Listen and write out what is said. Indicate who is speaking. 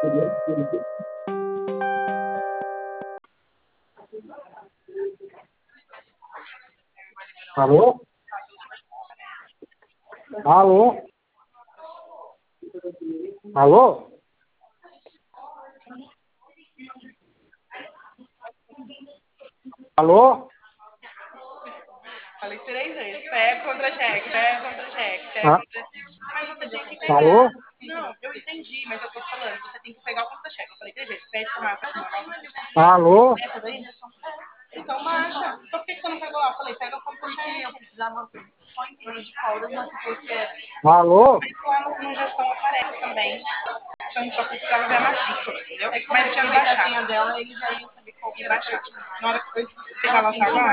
Speaker 1: Alô? Alô? Alô? Alô?
Speaker 2: Falei 3 vezes. Pé contra-cheque, pé contra-cheque, pé
Speaker 1: Ah,
Speaker 2: contra-cheque. Mas você tinha que
Speaker 1: alô?
Speaker 2: pegar. Não, eu entendi, mas eu tô falando, você tem que pegar o contra-cheque. Eu falei 3 vezes. Pé de tomate,
Speaker 1: Alô?
Speaker 2: essa daí? Então marcha. Então por que você não pegou lá? Eu falei, pega o contra-cheque. Eu precisava só em cima de Caldas, mas se fosse.
Speaker 1: Alô?
Speaker 2: Mas lá no gestão aparece também. Só precisava ver a matrícula, entendeu? Mas tinha que baixar. Dela, ele já ia saber qual que ia baixar. Na hora que você vai lançar agora?